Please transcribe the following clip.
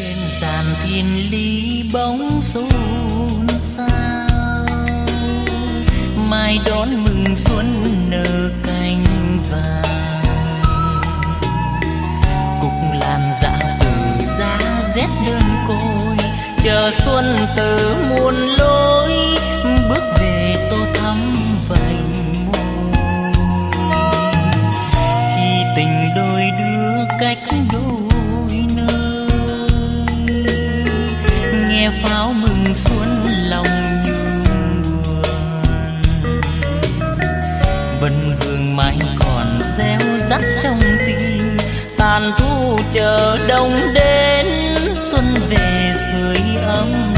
trên giàn thiên lý bóng xôn xao, mai đón mừng xuân nở cánh vàng. Cúc lan dạo từ giá rét đơn côi, chờ xuân từ muôn lối, bước về tô thắm vành môi. Khi tình đôi đưa cách đôi nơi, nghe pháo mừng xuân lòng nhung buồn. Vân hương mãi còn réo rắt trong tim, tàn thu chờ đông đến xuân về sưởi ấm